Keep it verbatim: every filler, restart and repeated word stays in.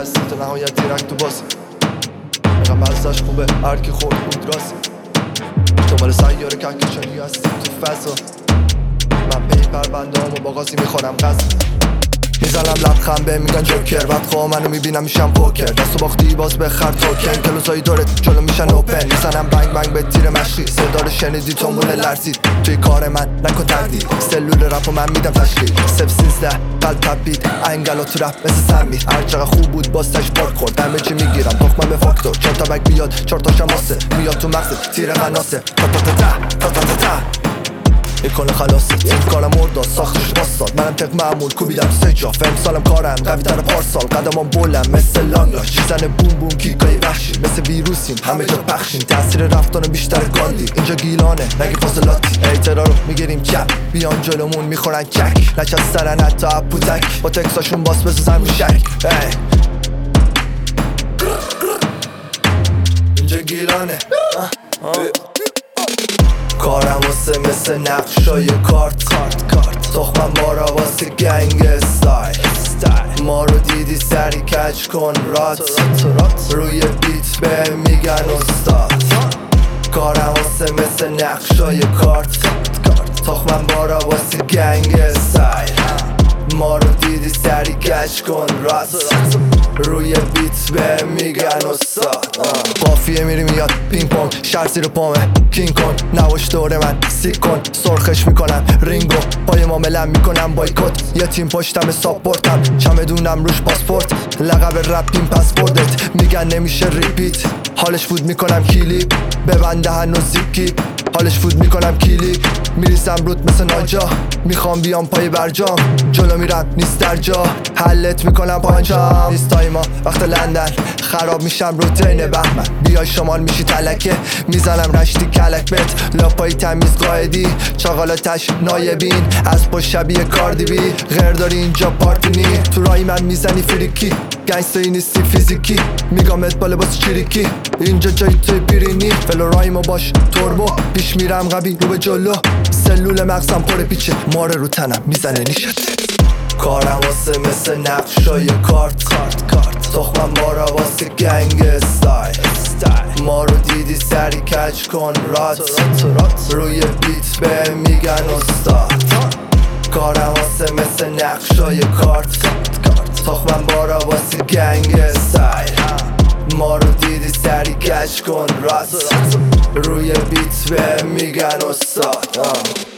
هستی تا نهایت تیرک تو بازی اینقدر مزدش خوبه هرکی خورد بود راستی دنبال سیاره کهکشانی هستی تو فضا من پی پرونده همو با قاضی میخورم غذا میزنم لبخند به میگن جوکر بعد خواه منو میبینم میشم پوکر دستو باختی باز بخر توکن کلوزایی دارت جلو میشن اوپن میزنم بنگ بنگ به تیر مشقی صدا رو شنیدی تنبونه لرزید توی کار من نکن تردید سلول رپ و من میدم تشکیل سف سیزده قلب تپید انگلا تو رپ مثل سمید هر چقدر خوب بود باز تش پارک خورد همه چی میگیرم تخمم به فاکتور چهار تا بک بیاد چهار تا شماسه میاد تو مغزت تیر قناسه تا تا تا تا تا تا تا میکنه خلاصت این کارم مردا ساختش باستاد منم تق معمول کوبیدم سه جا فهم سالم کارم قوی تر پارسال قدمام بلند مثل لانگلاش چیزن بوم بوم کیکای وحشی مثل ویروسیم همه جا پخشیم تاثیر رفتان بیشتر گاندی اینجا گیلانه نگه فاصلاتی ایترا رو میگیریم چپ بیان جلومون میخورن چک نچ از سرن حتی اپوتک با تکساشون باس بسازن رو شک اینجا گیلانه کارم واسه مثل نقشای کارت کارت کارت تخمم بارا واسه گنگ استایل ما رو دیدی سری کچ کن رات روی بیت به میگن استاد کارم واسه مثل نقشای کارت کارت تخمم بارا واسه گنگ استایل ما رو دیدی سری کچ کن رات روی بیت به میگن استاد قافیه میری میاد پینگ پونگ شهر زیر پامه کینگ کن نواش دوره من سیک کن سرخش میکنم رینگو پای ماملم میکنم بایکوت یه تیم پشتم ساپورتم چمدونم روش پاسپورت لقب رپیم پسپوردت میگن نمیشه ریپیت حالش فود میکنم کلیپ ببنده هنوز زیپ حالش فود میکنم کلیپ میریسم رود مثل ناجا میخوام بیام پای برجام جلو میرم نیست در جا حلت میکنم پانچام نیست تایما وقت لندن خراب میشم رو ترین بهمن بیای شمال میشی تلکه میزنم رشتی کلک بت لاپای تمیز قاعدی چاقالاتش نایبین از پشت شبیه کاردی بی غیر داری اینجا پارتی نی تو رای من میزنی فریکی گنگستایی نیستی فیزیکی میگامت بالا باز چیریکی اینجا جایی توی بیرینی فلو رایمو باش توربو پیش میرم قوی رو به جلو سلول مغزم پر پیچه ماره رو تنم میزنه نیشت کارم واسه مثل نقشای کارت کارت کارت تخمم بارا واسه گنگ استایل ما رو دیدی سری کچ کن رات روی بیت به میگن استاد کارم واسه مثل نقشای کارت کارت تخمم بارا واسه گنگ استایل ما رو دیدی سری کچ کن رات روی بیت به میگن استاد